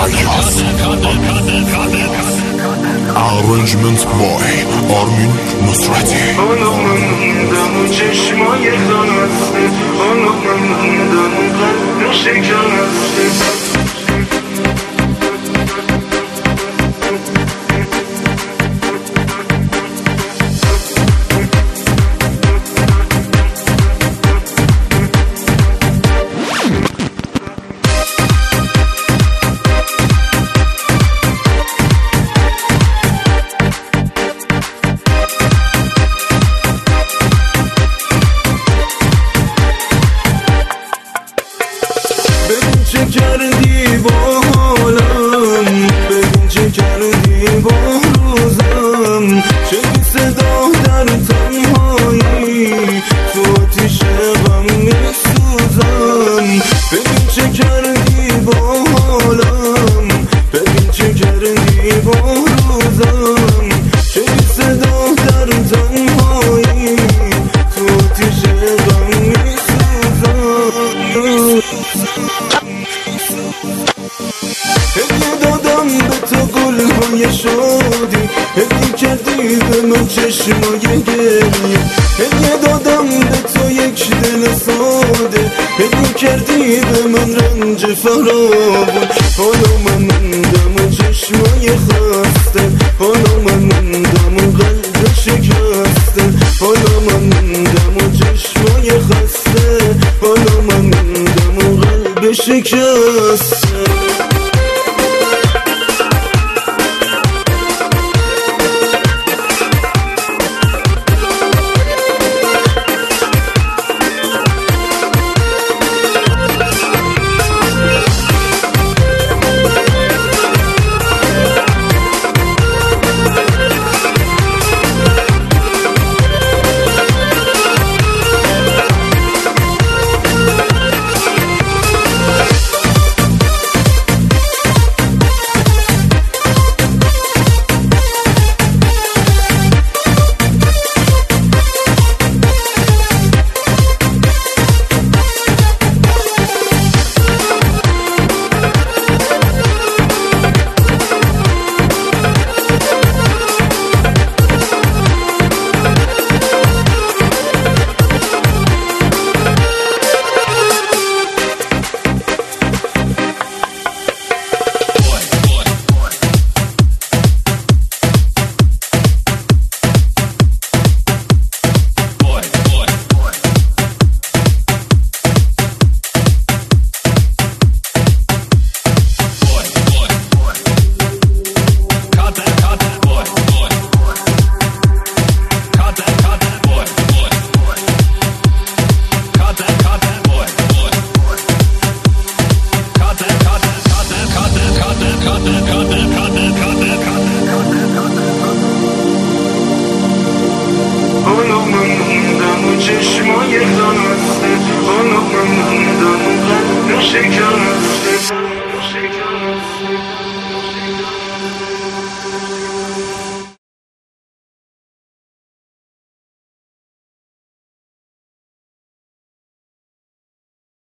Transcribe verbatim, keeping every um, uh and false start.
Ayaz. Arrangement by Armin Nusrati. Anamından çeşmeye kanastı, anamından kalp şekanastı. کردی با حالم، ببین چه کردی با روزم، چه صدا در تنهایی تو آتیش غم میسوزم. ببین چه کردی با حالم، ببین چه کردی با روزم، چه صدا در تنهایی تو آتیش غم میسوزم. هدیه دادم به تو گلهای شادی، هدیه کردی به من چشمای گریه. هدیه دادم به تو یک دل ساده، هدیه کردی به من رنج فراوان. حالا من موندم و چشمای خسته، حالا من موندم و قلب شکسته. حالا من موندم و چشمای خسته، حالا من موندم و قلب شکسته.